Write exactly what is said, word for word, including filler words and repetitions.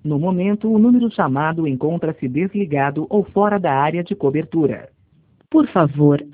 No momento, o número chamado encontra-se desligado ou fora da área de cobertura. Por favor,